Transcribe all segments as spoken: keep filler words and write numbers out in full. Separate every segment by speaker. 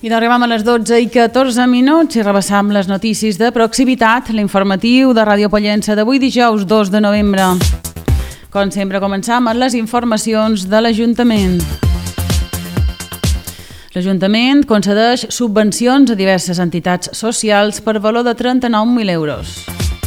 Speaker 1: I arribem a les dotze i catorze minuts i rebassam les notícies de proximitat, l'informatiu de Ràdio Pollença d'avui dijous dos de novembre. Com sempre començam amb les informacions de l'Ajuntament. L'Ajuntament concedeix subvencions a diverses entitats socials per valor de trenta-nou mil euros.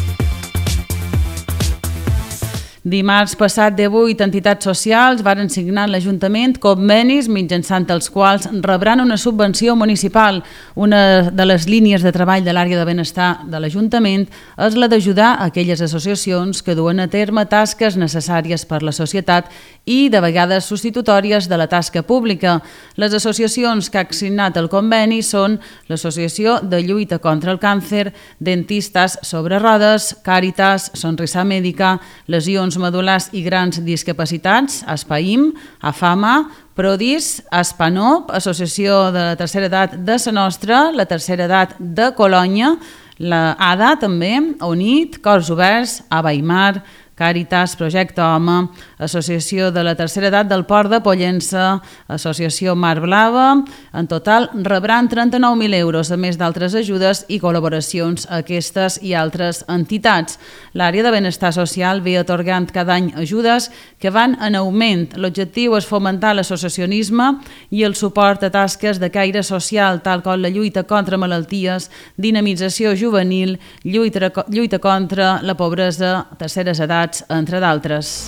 Speaker 1: Dimarts passat, divuit entitats socials varen signar amb l'Ajuntament convenis mitjançant els quals rebran una subvenció municipal. Una de les línies de treball de l'àrea de benestar de l'Ajuntament és la d'ajudar aquelles associacions que duen a terme tasques necessàries per la societat i de vegades substitutòries de la tasca pública. Les associacions que han signat el conveni són l'Associació de Lluita contra el Càncer, Dentistes sobre Rodes, Càritas, Sonrisa Mèdica, Lesions Medul·lars i Grans Discapacitats, ASPAIM, AFAMA, Prodis, ASPANOP, Associació de la Tercera Edat de Sa Nostra, la Tercera Edat de Colònia, la ADA també, UNIT, Cors Oberts, ABAIMAR, Càritas, Projecte Home, Associació de la Tercera Edat del Port de Pollença, Associació Mar Blava. En total rebran trenta-nou mil euros, a més d'altres ajudes i col·laboracions a aquestes i altres entitats. L'àrea de benestar social ve atorgant cada any ajudes que van en augment. L'objectiu és fomentar l'associacionisme i el suport a tasques de caire social, tal com la lluita contra malalties, dinamització juvenil, lluita, lluita contra la pobresa, terceres edats, entre d'altres.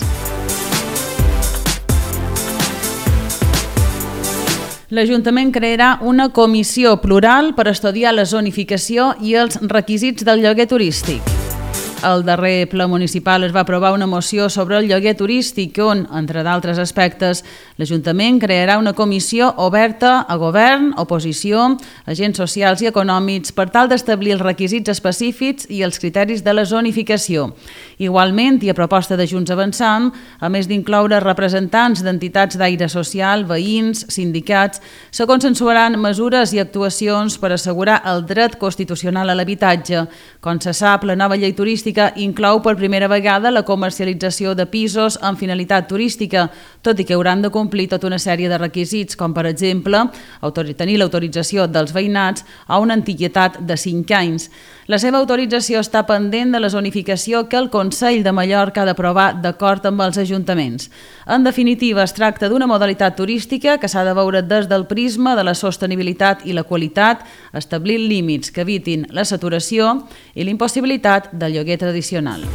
Speaker 1: L'Ajuntament crearà una comissió plural per estudiar la zonificació i els requisits del lloguer turístic. Al darrer ple municipal es va aprovar una moció sobre el lloguer turístic on, entre d'altres aspectes, l'Ajuntament crearà una comissió oberta a govern, oposició, agents socials i econòmics per tal d'establir els requisits específics i els criteris de la zonificació. Igualment, i a proposta de Junts Avançant, a més d'incloure representants d'entitats d'aire social, veïns, sindicats, se consensuaran mesures i actuacions per assegurar el dret constitucional a l'habitatge. Com se sap, la nova llei turística inclou per primera vegada la comercialització de pisos amb finalitat turística, tot i que hauran de complir tota una sèrie de requisits, com per exemple tenir l'autorització dels veïnats a una antiguitat de cinc anys. La seva autorització està pendent de la zonificació que el Consell de Mallorca ha d'aprovar d'acord amb els ajuntaments. En definitiva, es tracta d'una modalitat turística que s'ha de veure des del prisma de la sostenibilitat i la qualitat, establint límits que evitin la saturació i la impossibilitat del lloguer tradicional.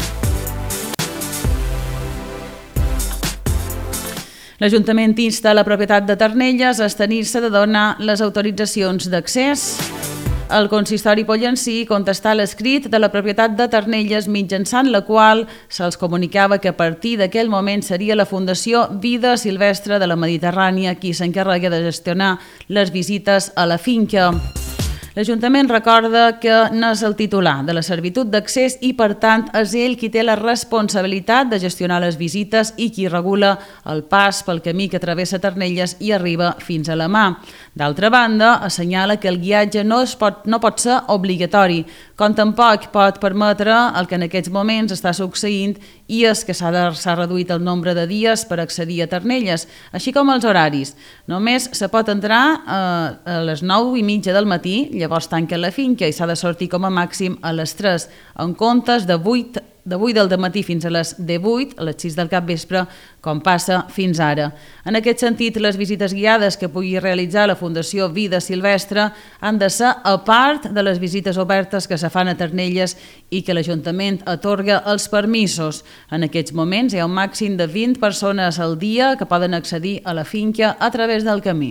Speaker 1: L'Ajuntament insta la propietat de Ternelles a abstenir-se de donar les autoritzacions d'accés. El consistori pollencí contestà l'escrit de la propietat de Ternelles mitjançant la qual se'ls comunicava que a partir d'aquell moment seria la Fundació Vida Silvestre de la Mediterrània qui s'encarrega de gestionar les visites a la finca. L'Ajuntament recorda que no és el titular de la servitud d'accés i, per tant, és ell qui té la responsabilitat de gestionar les visites i qui regula el pas pel camí que travessa Ternelles i arriba fins a la mà. D'altra banda, assenyala que el guiatge no, es pot, no pot ser obligatori, com tampoc pot permetre el que en aquests moments està succeint i és que s'ha reduït el nombre de dies per accedir a Ternelles, així com els horaris. Només se pot entrar eh, a les nou i mitja del matí, llavors tanca la finca i s'ha de sortir com a màxim a les tres, en comptes de vuit de vuit del dematí fins a les divuit, a les sis del capvespre, com passa fins ara. En aquest sentit, les visites guiades que pugui realitzar la Fundació Vida Silvestre han de ser a part de les visites obertes que se fan a Ternelles i que l'Ajuntament atorga els permisos. En aquests moments hi ha un màxim de vint persones al dia que poden accedir a la finca a través del camí.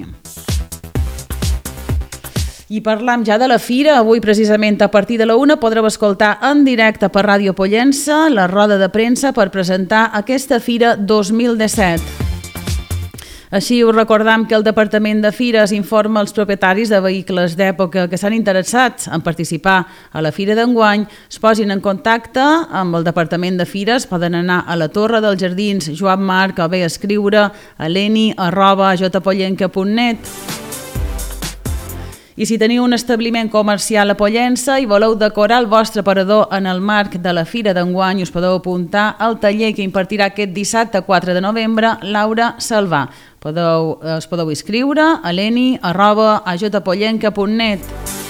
Speaker 1: I parlam ja de la fira. Avui, precisament, a partir de la una, podreu escoltar en directe per Ràdio Pollença la roda de premsa per presentar aquesta fira dos mil disset. Així us recordam que el Departament de Fires informa als propietaris de vehicles d'època que s'han interessat en participar a la fira d'enguany, es posin en contacte amb el Departament de Fires, poden anar a la Torre dels Jardins Joan Marc o bé escriure a leni arroba jpollenca punt net. I si teniu un establiment comercial a Pollença i voleu decorar el vostre aparador en el marc de la Fira d'enguany, us podeu apuntar al taller que impartirà aquest dissabte quatre de novembre Laura Salvà. Podeu, us podeu inscriure a leni arroba ajotapollenca punt net.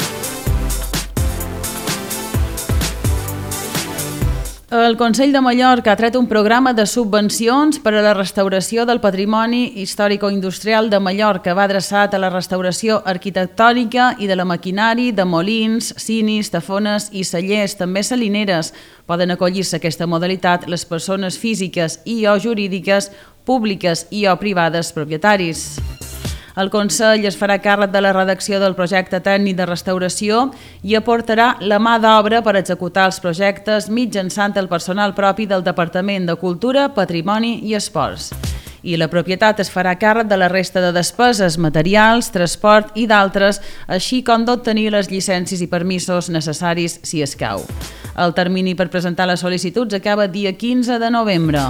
Speaker 1: El Consell de Mallorca ha tret un programa de subvencions per a la restauració del patrimoni històrico-industrial de Mallorca. Va adreçat a la restauració arquitectònica i de la maquinari de molins, cinis, tafones i cellers, també salineres. Poden acollir-se a aquesta modalitat les persones físiques i o jurídiques, públiques i o privades propietaris. El Consell es farà càrrec de la redacció del projecte tècnic de restauració i aportarà la mà d'obra per executar els projectes mitjançant el personal propi del Departament de Cultura, Patrimoni i Esports. I la propietat es farà càrrec de la resta de despeses, materials, transport i d'altres, així com d'obtenir les llicències i permisos necessaris si escau. El termini per presentar les sol·licituds acaba dia quinze de novembre.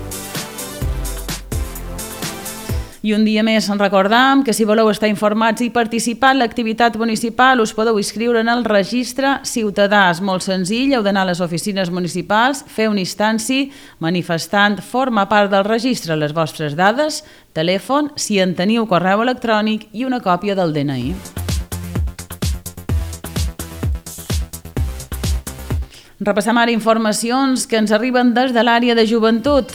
Speaker 1: I un dia més en recordam que si voleu estar informats i participar en l'activitat municipal us podeu inscriure en el registre ciutadà. És molt senzill, heu d'anar a les oficines municipals, fer un instanci manifestant forma part del registre, les vostres dades, telèfon, si en teniu correu electrònic i una còpia del de ena i. Repassem ara informacions que ens arriben des de l'àrea de joventut.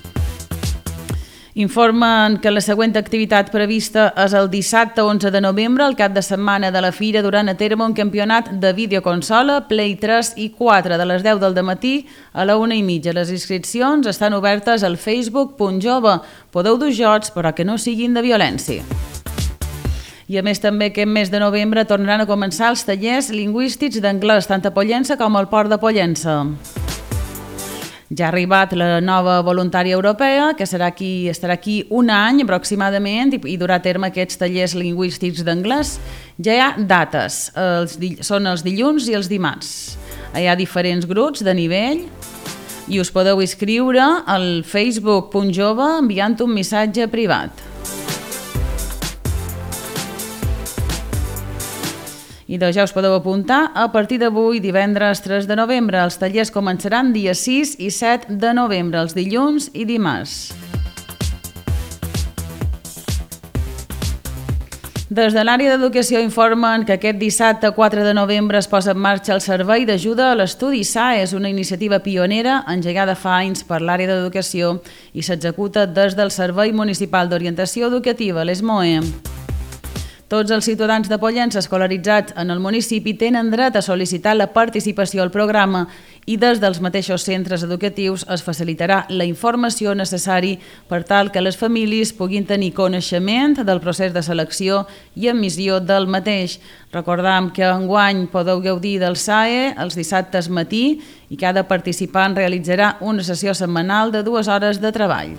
Speaker 1: Informen que la següent activitat prevista és el dissabte onze de novembre, el cap de setmana de la Fira, duran a terme un campionat de videoconsola, Play tres i quatre, de les deu del dematí a la una i mitja. Les inscripcions estan obertes al facebook punt jove. Podeu dur jocs, però que no siguin de violència. I a més també aquest mes de novembre tornaran a començar els tallers lingüístics d'anglès, tant a Pollença com al Port de Pollença. Ja ha arribat la nova voluntària europea, que serà aquí, estarà aquí un any aproximadament i, i durà a terme aquests tallers lingüístics d'anglès. Ja hi ha dates, els, són els dilluns i els dimarts. Hi ha diferents grups de nivell i us podeu inscriure al facebook punt jove enviant un missatge privat. I doncs ja us podeu apuntar a partir d'avui, divendres tres de novembre. Els tallers començaran dia sis i set de novembre, els dilluns i dimarts. Des de l'àrea d'educació informen que aquest dissabte quatre de novembre es posa en marxa el Servei d'Ajuda a l'Estudi S A E. És una iniciativa pionera engegada fa anys per l'àrea d'educació i s'executa des del Servei Municipal d'Orientació Educativa, l'E S M O E. Tots els ciutadans de Pollença escolaritzats en el municipi tenen dret a sol·licitar la participació al programa i des dels mateixos centres educatius es facilitarà la informació necessària per tal que les famílies puguin tenir coneixement del procés de selecció i admissió del mateix. Recordam que enguany podeu gaudir del S A E els dissabtes matí i cada participant realitzarà una sessió setmanal de dues hores de treball.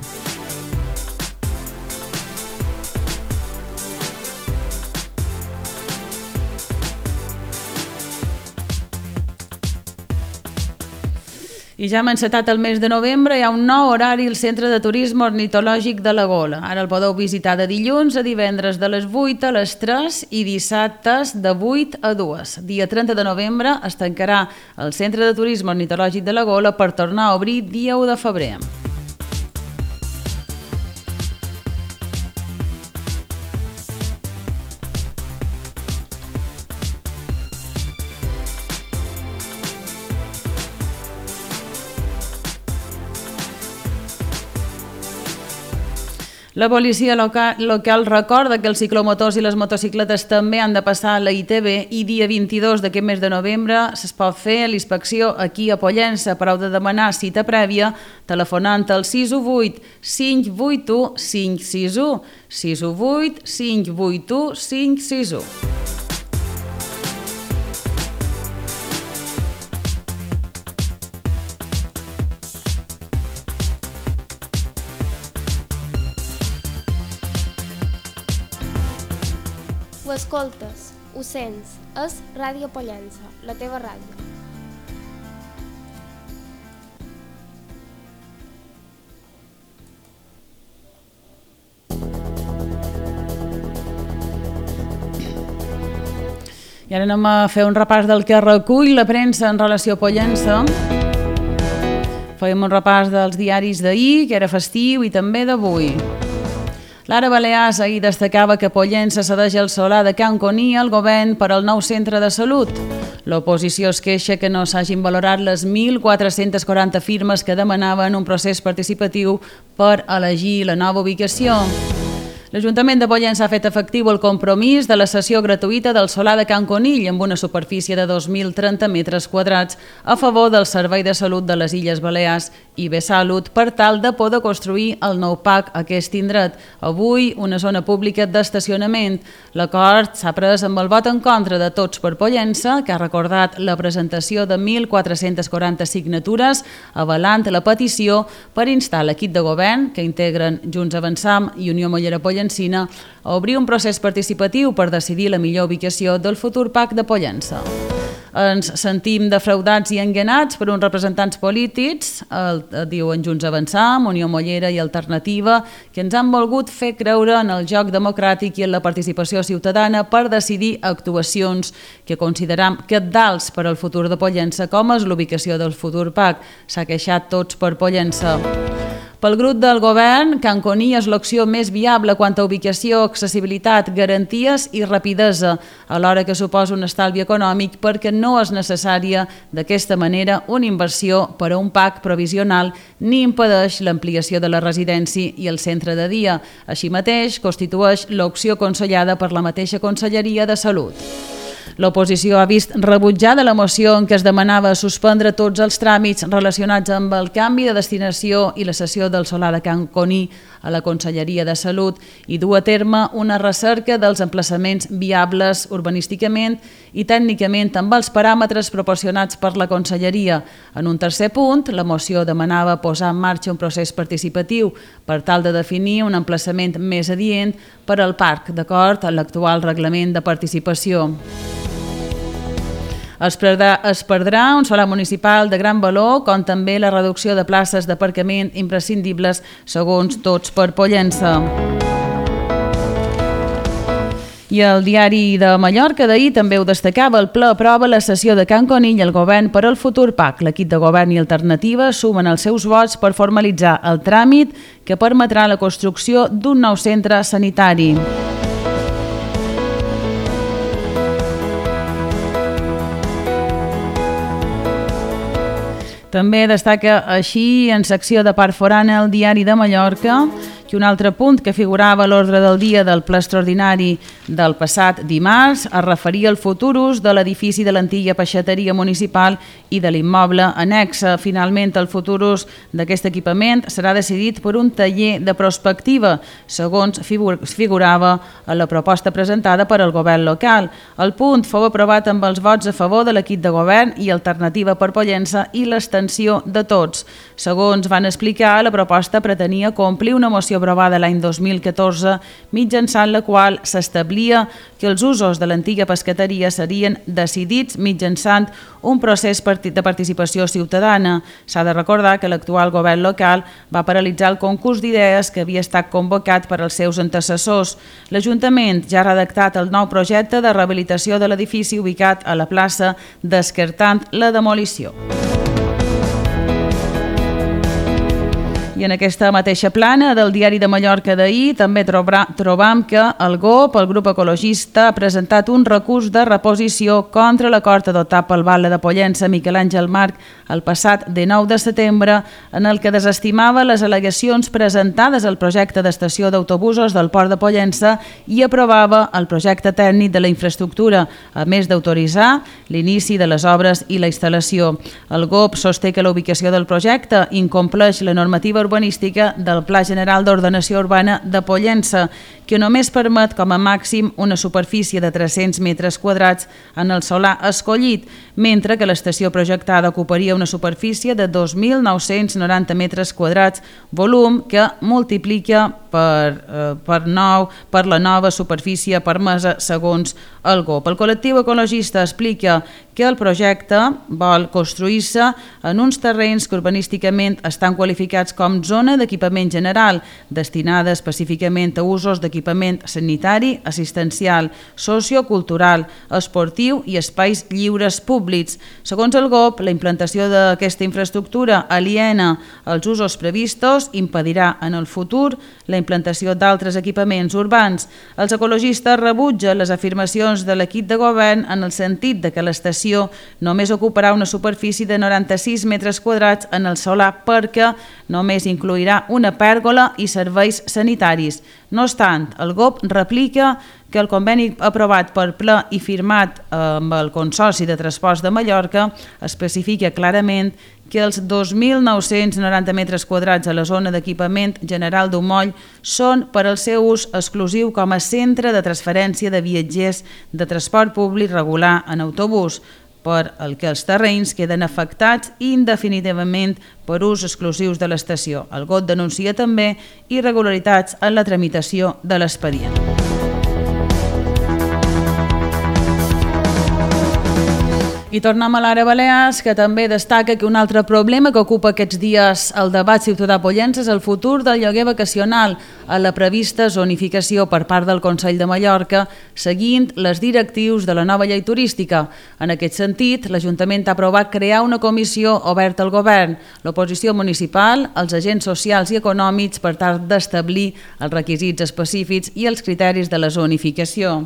Speaker 1: I ja hem encetat el mes de novembre, hi ha un nou horari al Centre de Turisme Ornitològic de la Gola. Ara el podeu visitar de dilluns a divendres de les vuit a les tres i dissabtes de vuit a dues. Dia trenta de novembre es tancarà el Centre de Turisme Ornitològic de la Gola per tornar a obrir dia u de febrer. La policia local, local recorda que els ciclomotors i les motocicletes també han de passar a la I T B i dia vint-i-dos d'aquest mes de novembre es pot fer l'inspecció aquí a Pollença. Per heu de demanar cita prèvia telefonant al sis u vuit cinc vuit u cinc sis u, sis u vuit cinc vuit u cinc sis u.
Speaker 2: Ho escoltes, ho sents, és Ràdio Pollença, la teva ràdio.
Speaker 1: I ara anem a fer un repàs del que recull la premsa en relació a Pollença. Fèiem un repàs dels diaris d'ahir, que era festiu, i també d'avui. Lara Balears ahir destacava que Pollença cedeix el solar de Can Coní al govern per al nou centre de salut. L'oposició es queixa que no s'hagin valorat les mil quatre-cents quaranta firmes que demanaven un procés participatiu per elegir la nova ubicació. L'Ajuntament de Pollença ha fet efectiu el compromís de la cessió gratuïta del solar de Can Conill amb una superfície de dos mil trenta metres quadrats a favor del Servei de Salut de les Illes Balears i Besalut per tal de poder construir el nou P A C a aquest indret, avui una zona pública d'estacionament. L'acord s'ha pres amb el vot en contra de Tots per Pollença, que ha recordat la presentació de mil quatre-cents quaranta signatures avalant la petició per instar l'equip de govern, que integren Junts Avançam i Unió Mollera Pollença, a obrir un procés participatiu per decidir la millor ubicació del futur P A C de Pollença. Ens sentim defraudats i enganats per uns representants polítics, el, diuen Junts Avançam, Unió Mollera i Alternativa, que ens han volgut fer creure en el joc democràtic i en la participació ciutadana per decidir actuacions que consideram cabdals per al futur de Pollença, com és l'ubicació del futur P A C. S'ha queixat Tots per Pollença. Pel grup del govern, Can Coní és l'opció més viable quant a ubicació, accessibilitat, garanties i rapidesa, alhora que suposa un estalvi econòmic perquè no és necessària d'aquesta manera una inversió per a un P A C provisional ni impedeix l'ampliació de la residència i el centre de dia. Així mateix, constitueix l'opció aconsellada per la mateixa Conselleria de Salut. L'oposició ha vist rebutjada la moció en què es demanava suspendre tots els tràmits relacionats amb el canvi de destinació i la cessió del solar de Can Coní a la Conselleria de Salut i dur a terme una recerca dels emplaçaments viables urbanísticament i tècnicament amb els paràmetres proporcionats per la Conselleria. En un tercer punt, la moció demanava posar en marxa un procés participatiu per tal de definir un emplaçament més adient per al parc, d'acord amb l'actual reglament de participació. Es perdrà, es perdrà un solar municipal de gran valor, com també la reducció de places d'aparcament imprescindibles, segons Tots per Pollença. I el diari de Mallorca d'ahir també ho destacava. El ple aprova la cessió de Can Conill al govern per al futur P A C. L'equip de govern i Alternativa sumen els seus vots per formalitzar el tràmit que permetrà la construcció d'un nou centre sanitari. També destaca així en secció de part forana el diari de Mallorca que un altre punt que figurava a l'ordre del dia del ple extraordinari del passat dimarts es referia al futur ús de l'edifici de l'antiga peixateria municipal i de l'immoble annexa. Finalment, el futur ús d'aquest equipament serà decidit per un taller de prospectiva, segons figurava a la proposta presentada per al govern local. El punt fou aprovat amb els vots a favor de l'equip de govern i Alternativa per Pollença i l'abstenció de Tots. Segons van explicar, la proposta pretenia complir una moció aprovada l'any dos mil catorze, mitjançant la qual s'establia que els usos de l'antiga pescateria serien decidits mitjançant un procés de participació ciutadana. S'ha de recordar que l'actual govern local va paralitzar el concurs d'idees que havia estat convocat per als seus antecessors. L'Ajuntament ja ha redactat el nou projecte de rehabilitació de l'edifici ubicat a la plaça, descartant la demolició. I en aquesta mateixa plana del diari de Mallorca d'ahir també trobam que el G O P, el grup ecologista, ha presentat un recurs de reposició contra l'acord adoptat pel batlle de Pollença Miquel Àngel Marc el passat dinou de setembre, en el que desestimava les al·legacions presentades al projecte d'estació d'autobusos del Port de Pollença i aprovava el projecte tècnic de la infraestructura, a més d'autoritzar l'inici de les obres i la instal·lació. El G O P sosté que la ubicació del projecte incompleix la normativa urbanística del Pla General d'Ordenació Urbana de Pollença, que només permet com a màxim una superfície de tres-cents metres quadrats en el solar escollit, mentre que l'estació projectada ocuparia una superfície de dos mil nou-cents noranta metres quadrats, volum que multiplica per, eh, per, nou, per la nova superfície permesa segons el G O P. El col·lectiu ecologista explica que el projecte vol construir-se en uns terrenys que urbanísticament estan qualificats com zona d'equipament general, destinada específicament a usos d'equipament sanitari, assistencial, sociocultural, esportiu i espais lliures públics. Segons el G O P, la implantació d'aquesta infraestructura aliena als usos previstos impedirà en el futur la implantació d'altres equipaments urbans. Els ecologistes rebutgen les afirmacions de l'equip de govern en el sentit de que l'estació només ocuparà una superfície de noranta-sis metres quadrats en el solar perquè només incluirà una pèrgola i serveis sanitaris. No obstant, el G O P replica que el conveni aprovat per ple i firmat amb el Consorci de Transports de Mallorca especifica clarament que els dos mil nou-cents noranta metres quadrats a la zona d'equipament general d'un moll són per al seu ús exclusiu com a centre de transferència de viatgers de transport públic regular en autobús, per el que els terrenys queden afectats indefinitivament per ús exclusius de l'estació. El G O T denuncia també irregularitats en la tramitació de l'expedient. I tornem a l'àrea Balears, que també destaca que un altre problema que ocupa aquests dies el debat ciutadà pollense és el futur del lloguer vacacional a la prevista zonificació per part del Consell de Mallorca, seguint les directius de la nova llei turística. En aquest sentit, l'Ajuntament ha aprovat crear una comissió oberta al govern, l'oposició municipal, els agents socials i econòmics per tal d'establir els requisits específics i els criteris de la zonificació.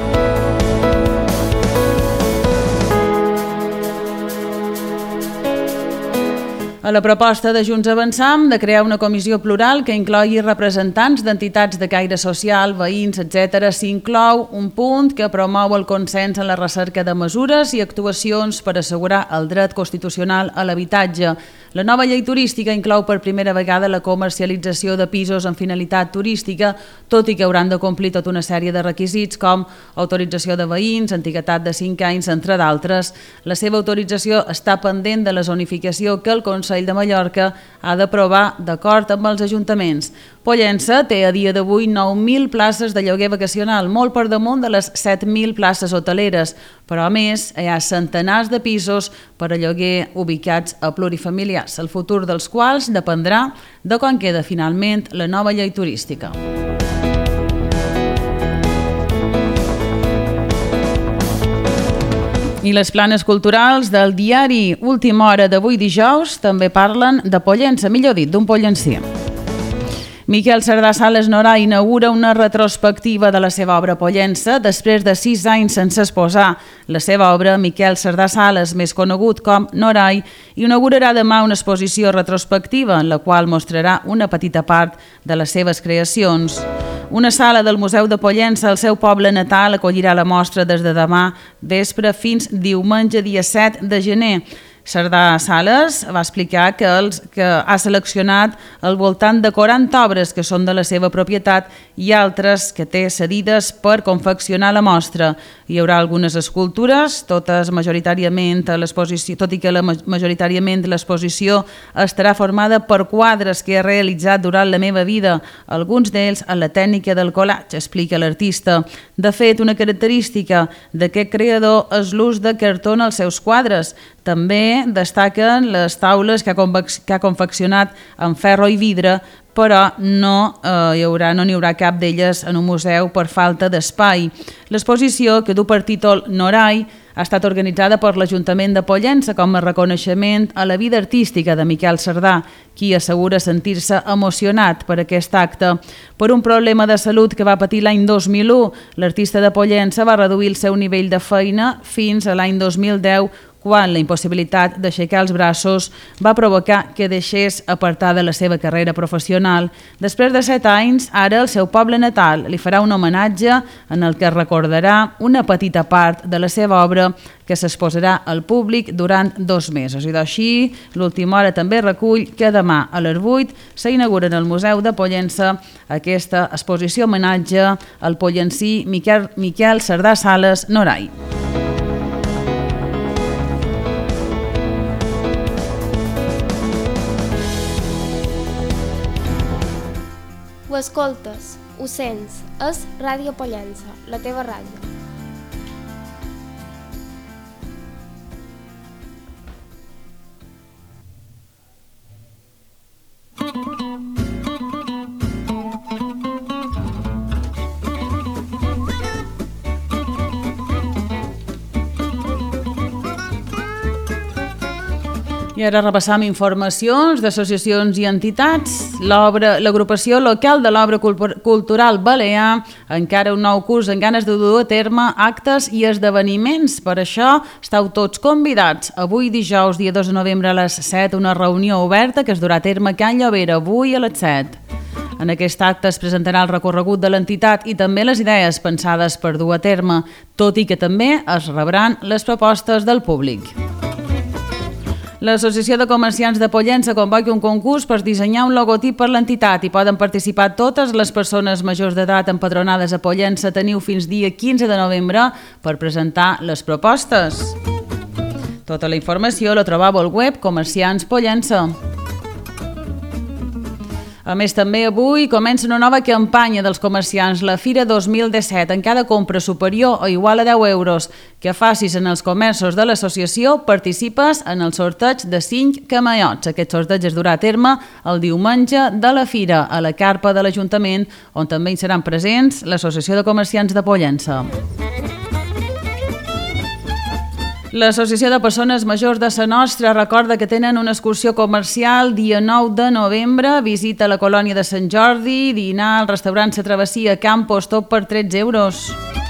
Speaker 1: A la proposta de Junts Avançam de crear una comissió plural que inclogui representants d'entitats de caire social, veïns, etcètera, s'inclou un punt que promou el consens en la recerca de mesures i actuacions per assegurar el dret constitucional a l'habitatge. La nova llei turística inclou per primera vegada la comercialització de pisos amb finalitat turística, tot i que hauran de complir tota una sèrie de requisits com autorització de veïns, antiguitat de cinc anys, entre d'altres. La seva autorització està pendent de la zonificació que el Consell de Mallorca ha d'aprovar d'acord amb els ajuntaments. Pollença té a dia d'avui nou mil places de lloguer vacacional, molt per damunt de les set mil places hoteleres, però a més hi ha centenars de pisos per a lloguer ubicats a plurifamiliars, el futur dels quals dependrà de quan queda finalment la nova llei turística. I les planes culturals del diari Última Hora d'avui dijous també parlen de Pollença, millor dit, d'un pollencí. Miquel Cerdà Sales Norai inaugura una retrospectiva de la seva obra Pollença. Després de sis anys sense exposar la seva obra, Miquel Cerdà Sales, més conegut com Norai, inaugurarà demà una exposició retrospectiva en la qual mostrarà una petita part de les seves creacions. Una sala del Museu de Pollença, al seu poble natal, acollirà la mostra des de demà vespre fins diumenge dia set de gener. Cerdà Sales va explicar que, els, que ha seleccionat al voltant de quaranta obres que són de la seva propietat i altres que té cedides per confeccionar la mostra. Hi haurà algunes escultures, totes majoritàriament a l'exposició, tot i que la, majoritàriament l'exposició estarà formada per quadres que he realitzat durant la meva vida, alguns d'ells a la tècnica del collage, explica l'artista. De fet, una característica d'aquest creador és l'ús de cartó en els seus quadres. També destaquen les taules que ha, que ha confeccionat en ferro i vidre, però no eh, hi haurà, no n'hi haurà cap d'elles en un museu per falta d'espai. L'exposició, que du per títol Norai, ha estat organitzada per l'Ajuntament de Pollença com a reconeixement a la vida artística de Miquel Cerdà, qui assegura sentir-se emocionat per aquest acte. Per un problema de salut que va patir l'any dos mil u, l'artista de Pollença va reduir el seu nivell de feina fins a l'any dos mil deu, quan la impossibilitat d'aixecar els braços va provocar que deixés apartada la seva carrera professional. Després de set anys, ara el seu poble natal li farà un homenatge en el que recordarà una petita part de la seva obra que s'exposarà al públic durant dos mesos. I d'així, l'Última Hora també recull que demà a les vuit s'inaugura en el Museu de Pollença aquesta exposició homenatge al pollencí Miquel, Miquel Cerdà Sales Norai.
Speaker 2: Ho escoltes, ho sents, és Ràdio Pollença, la teva ràdio.
Speaker 1: I ara repassam informacions d'associacions i entitats. L'agrupació local de l'Obra Cultural Balear encara un nou curs en ganes de dur a terme actes i esdeveniments. Per això esteu tots convidats. Avui dijous, dia dos de novembre a les set, una reunió oberta que es durà a terme a Can Llovera, avui a les set. En aquest acte es presentarà el recorregut de l'entitat i també les idees pensades per dur a terme, tot i que també es rebran les propostes del públic. L'Associació de Comerciants de Pollença convoca un concurs per dissenyar un logotip per l'entitat i poden participar totes les persones majors d'edat empadronades a Pollença. Teniu fins dia quinze de novembre per presentar les propostes. Tota la informació la trobeu al web Comerciants Pollença. A més, també avui comença una nova campanya dels comerciants, la Fira dos mil disset. En cada compra superior o igual a deu euros que facis en els comerços de l'associació, participes en el sorteig de cinc camallots. Aquest sorteig es durà a terme el diumenge de la Fira, a la carpa de l'Ajuntament, on també hi seran presents l'Associació de Comerciants de Pollença. L'Associació de Persones Majors de Sa Nostra recorda que tenen una excursió comercial dia nou de novembre, visita a la colònia de Sant Jordi, dinar al restaurant Sa Travessia Campos, tot per tretze euros.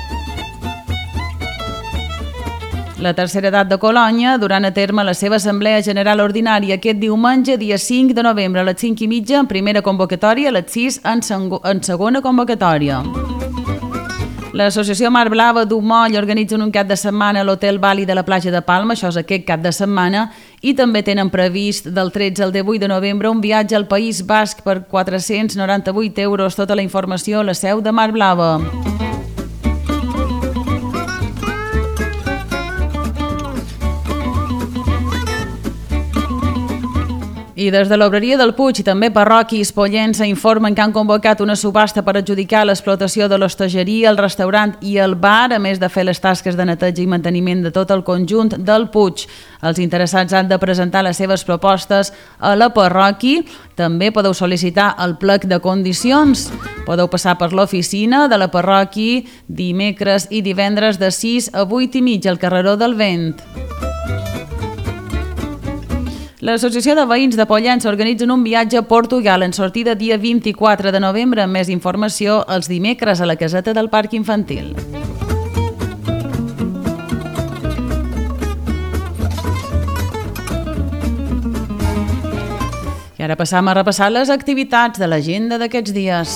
Speaker 1: La tercera edat de Colònia durant a terme la seva assemblea general ordinària aquest diumenge, dia cinc de novembre, a les cinc i mitja, en primera convocatòria, a les sis en, en segona convocatòria. L'Associació Mar Blava d'Umoll organitzen un cap de setmana a l'Hotel Bali de la platja de Palma, això és aquest cap de setmana, i també tenen previst del tretze al divuit de novembre un viatge al País Basc per quatre-cents noranta-vuit euros. Tota la informació a la seu de Mar Blava. I des de l'Obreria del Puig i també parroquis Pollença informen que han convocat una subhasta per adjudicar l'explotació de l'hostatgeria, el restaurant i el bar, a més de fer les tasques de neteja i manteniment de tot el conjunt del Puig. Els interessats han de presentar les seves propostes a la parròquia. També podeu sol·licitar el plec de condicions. Podeu passar per l'oficina de la parròquia dimecres i divendres de sis a vuit i mitja al carreró del Vent. L'Associació de Veïns de Pollença organitza un viatge a Portugal en sortida dia vint-i-quatre de novembre. Amb més informació els dimecres a la caseta del Parc Infantil. I ara passam a repassar les activitats de l'agenda d'aquests dies.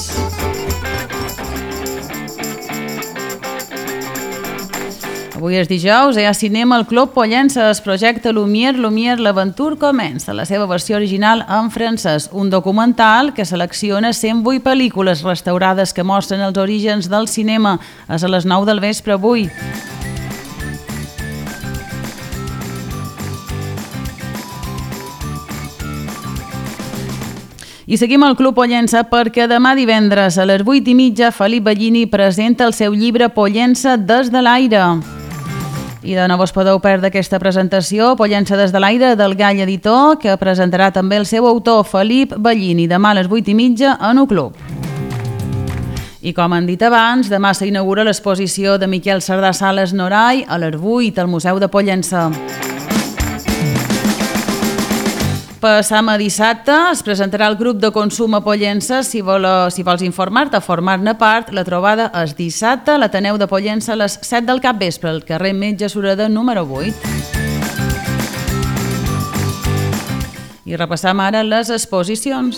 Speaker 1: Avui és dijous, hi ha cinema al Club Pollença, es projecta Lumière, Lumière, l'aventura comença, la seva versió original en francès, un documental que selecciona cent vuit pel·lícules restaurades que mostren els orígens del cinema. És a les nou del vespre avui. I seguim al Club Pollença perquè demà divendres a les vuit i mitja Felip Ballini presenta el seu llibre Pollença des de l'aire. I de nou us podeu perdre aquesta presentació, Pollença des de l'aire, del Gall Editor, que presentarà també el seu autor, Felip Ballini, demà a les vuit i mitja en un club. I com han dit abans, demà s'inaugura l'exposició de Miquel Cerdà Sales Norai a les vuit al Museu de Pollença. Passam a dissabte, es presentarà el grup de consum a Pollença. Si, vol, si vols informar-te o formar-ne part, la trobada és dissabte a l'Ateneu de Pollença a les set del capvespre, al carrer Metge Sureda número vuit. I repassam ara les exposicions.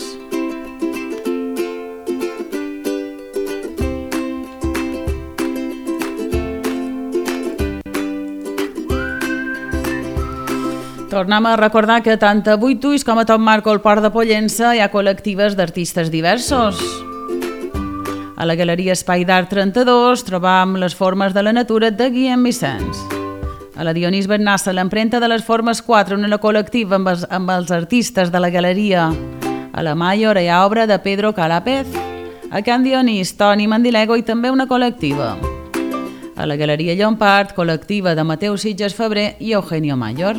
Speaker 1: Tornem a recordar que tant a Vuit Ulls com a Top Marco al Port de Pollença hi ha col·lectives d'artistes diversos. A la Galeria Espai d'Art trenta-dos trobam les formes de la natura de Guillem Vicenç. A la Dionís Bernassa, l'empremta de les formes quatre, una col·lectiva amb els, amb els artistes de la galeria. A la Mayor hi ha obra de Pedro Calapez. a Can Dionís, Toni Mandilego i també una col·lectiva. A la Galeria Llompart, col·lectiva de Mateu Sitges Febrer i Eugenio Mayor.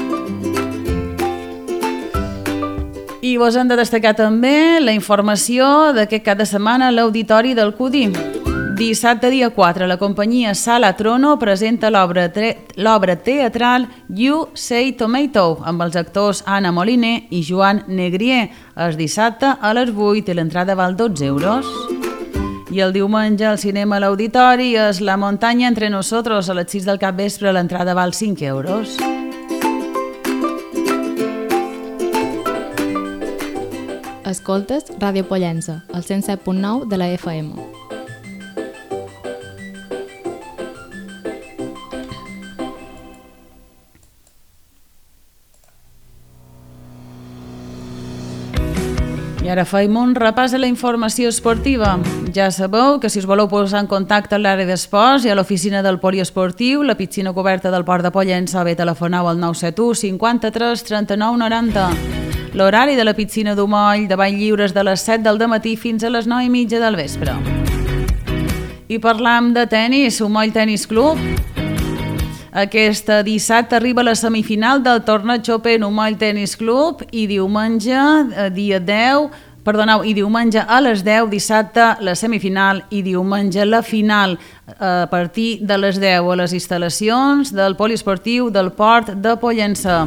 Speaker 1: I vos hem de destacar també la informació d'aquest cap de setmana a l'Auditori del Cudi. Dissabte dia quatre, la companyia Sala Trono presenta l'obra teatral You Say Tomato amb els actors Anna Moliner i Joan Negrier. El dissabte a les vuit i l'entrada val dotze euros. I el diumenge al cinema a l'Auditori és La muntanya entre nosotros a les sis del capvespre, l'entrada val cinc euros.
Speaker 3: Escoltes Ràdio Pollença, al cent set punt nou de la F M.
Speaker 1: I ara fem un repàs a la informació esportiva. Ja sabeu que si us voleu posar en contacte amb l'àrea d'esports i a l'oficina del poliesportiu, la piscina coberta del Port de Pollença, bé telefoneu al nou set u cinquanta-tres trenta-nou noranta. L'horari de la piscina d'Umoll de ball lliures de les set del dematí fins a les nou i mitja del vespre. I parlam de tenis, Umoll Tenis Club. Aquest dissabte arriba la semifinal del torneig Open Umoll Tenis Club i diumenge, dia deu, perdoneu, i diumenge a les deu, dissabte la semifinal i diumenge la final a partir de les deu a les instal·lacions del poliesportiu del Port de Pollença.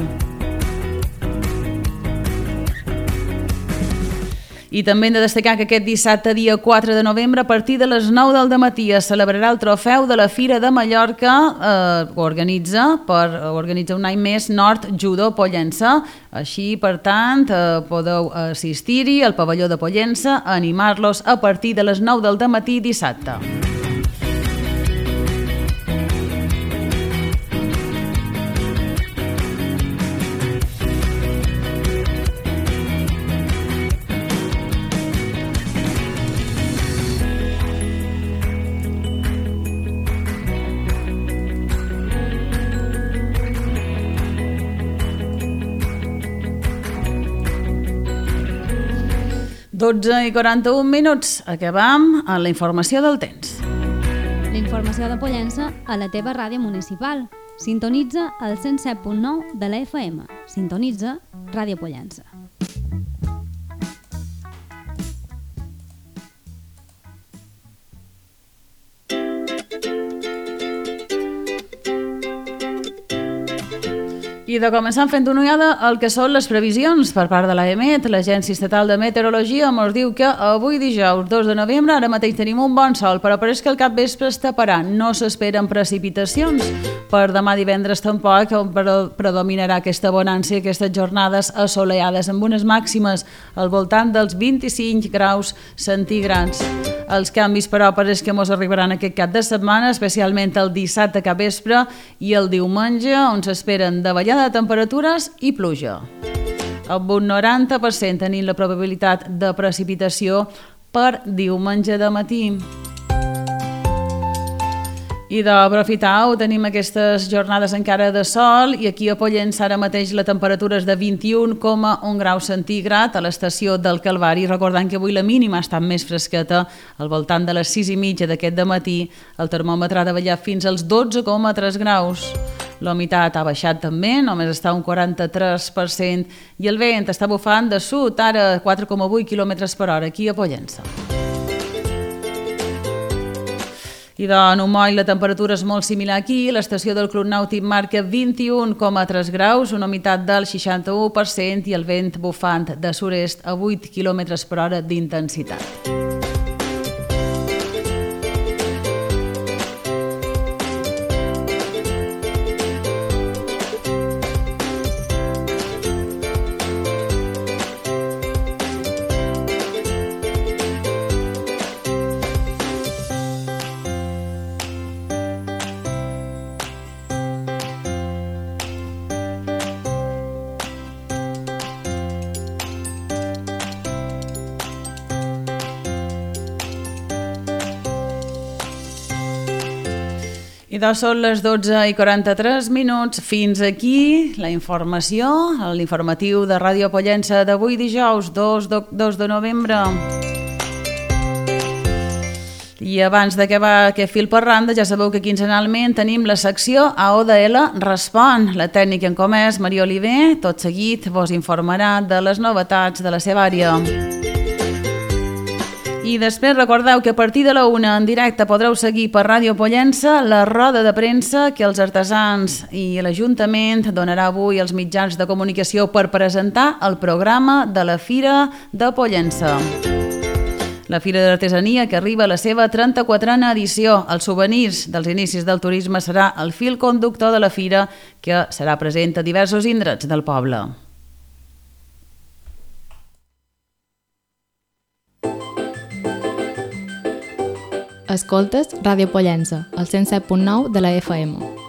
Speaker 1: I també hem de destacar que aquest dissabte, dia quatre de novembre, a partir de les nou del dematí, es celebrarà el trofeu de la Fira de Mallorca, eh, que organitza, per organitzar un any més Nord Judo Pollença. Així, per tant, eh, podeu assistir-hi al pavelló de Pollença a animar-los a partir de les nou del dematí dissabte. dotze i quaranta-un minuts. Acabam amb la informació del temps.
Speaker 4: La informació de Pollença a la teva ràdio municipal. Sintonitza el cent set punt nou de la F M. Sintonitza Ràdio Pollença.
Speaker 1: I de començar fent una ullada el que són les previsions per part de l'A E M E T, l'Agència Estatal de Meteorologia, ens diu que avui dijous dos de novembre ara mateix tenim un bon sol, però pareix que el cap vespre es taparà, no s'esperen precipitacions. Per demà divendres tampoc predominarà aquesta bonança i aquestes jornades assolellades amb unes màximes al voltant dels vint-i-cinc graus centígrads. Els canvis, però, pareix que ens arribaran aquest cap de setmana, especialment el dissabte cap vespre i el diumenge, on s'esperen davallada de temperatures i pluja. Amb un noranta per cent tenim la probabilitat de precipitació per diumenge de matí. I d'aprofitar-ho, tenim aquestes jornades encara de sol i aquí a Pollença ara mateix la temperatura és de vint-i-un coma un graus centígrad a l'estació del Calvari, recordant que avui la mínima ha estat més fresqueta, al voltant de les sis i mitja d'aquest dematí, el termòmetre ha davallat fins als dotze coma tres graus. La humitat ha baixat també, només està un quaranta-tres per cent i el vent està bufant de sud, ara quatre coma vuit quilòmetres per hora aquí a Pollença. I de Umoll la temperatura és molt similar aquí, l'estació del Club Nàutic marca vint-i-un coma tres graus, una humitat del seixanta-u per cent i el vent bufant de sud-est a vuit quilòmetres per hora d'intensitat. I doncs són les dotze i quaranta-tres minuts. Fins aquí la informació, l'informatiu de Ràdio Pollença d'avui dijous dos de novembre. I abans d'acabar aquest fil per randa, ja sabeu que quinzenalment tenim la secció A O D L Respon. La tècnica en comerç, Maria Oliver, tot seguit vos informarà de les novetats de la seva àrea. I després recordeu que a partir de la una en directe podreu seguir per Ràdio Pollença la roda de premsa que els artesans i l'Ajuntament donarà avui als mitjans de comunicació per presentar el programa de la Fira de Pollença. La Fira d'Artesania, que arriba a la seva trenta-quatrena edició. Els souvenirs dels inicis del turisme serà el fil conductor de la fira, que serà present a diversos indrets del poble.
Speaker 3: Escoltes Ràdio Pollença, al cent set punt nou de la F M.